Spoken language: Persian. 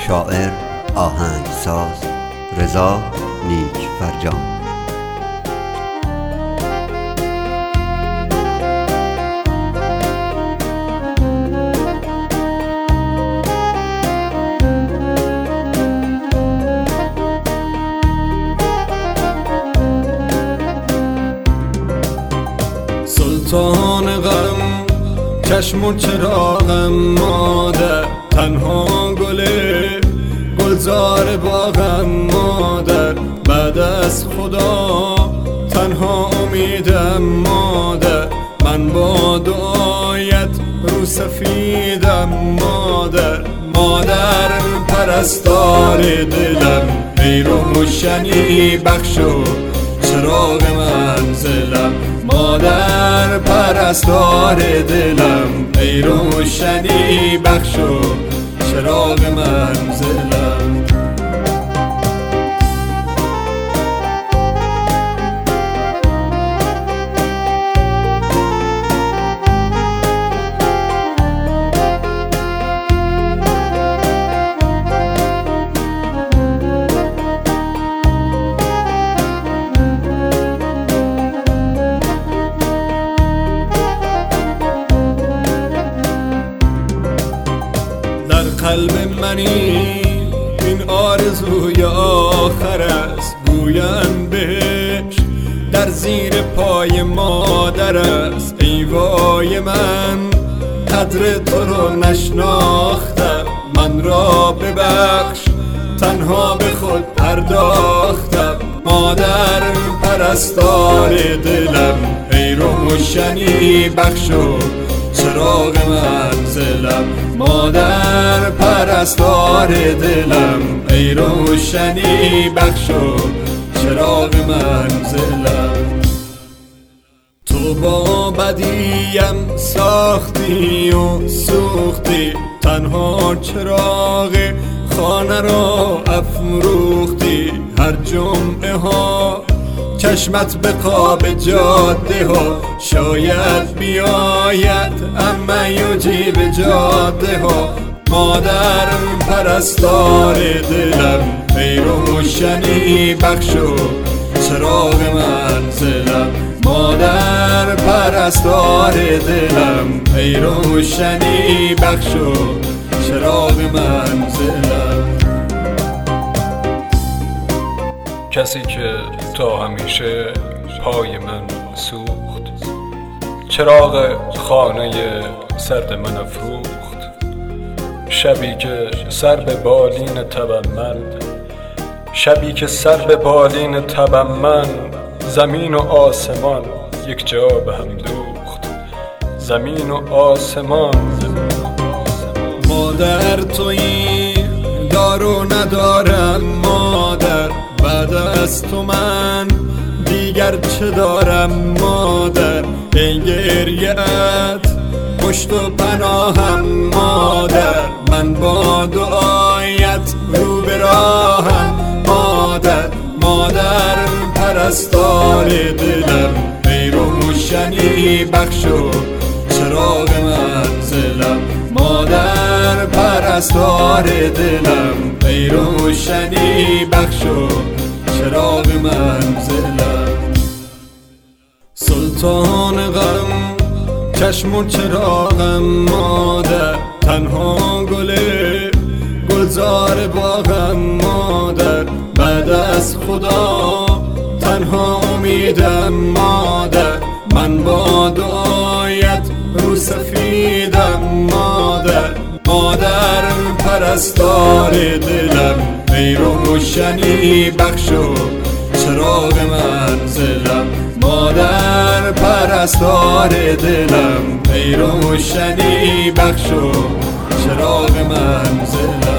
شاعر، آهنگساز رضا نیکفرجان. سلطان غم چشم و چراغم مادر، تنها گلزار باغم مادر، بعد از خدا تنها امیدم مادر، من با دعایت رو سفیدم مادر، مادر پرستار دلم، ای روشنی بخش و چراغ منزلم، مادر پرستار دلم، ای روشنی بخش و چراغ منزلم. قلب منی این آرزوی آخر است، گویم بهش در زیر پای مادر است، ای وای من قدر تو رو نشناختم، من را ببخش تنها به خود پرداختم، مادر پرستار دلم، ای روشنی بخش و چراغ منزلم، مادر پرستار دلم، ای روشنی بخش و چراغ منزلم. تو با بدیم ساختی و سوختی، تنها چراغ خانه را افروختی، هر جمعه ها چشمت به قاب جاده ها، شاید بیاید اما یجیب جاده ها، مادر پرستار دلم، ای روشنی بخش و چراغ منزلم، مادر پرستار دلم، ای روشنی بخش و چراغ منزلم. کسی که تا همیشه پای من سوخت، چراغ خانه سرد من افروخت، شبی که سر به بالین تبم من، شبی که سر به بالین تبم من، زمین و آسمان یک جا به هم دوخت، زمین و آسمان. مادر تویی دارو ندارم مادر، بعد از تو من دیگر چه دارم مادر، ای گریه‌ات پشت و پناهم مادر، من با دعایت رو به راهم مادر، مادر پرستار دلم، ای روشنی بخش و چراغ منزلم، مادر پرستار دلم، ای روشنی بخش و چراغ منزلم. سلطان غم چشم و چراغم مادر، تنها گلزار باغم مادر، بعد از خدا تنها امیدم مادر، من با دعایت رو سفیدم مادر، مادر پرستار دلم، ای روشنی بخش و چراغ منزلم، مادر پرستار دلم، ای روشنی بخش و چراغ منزلم.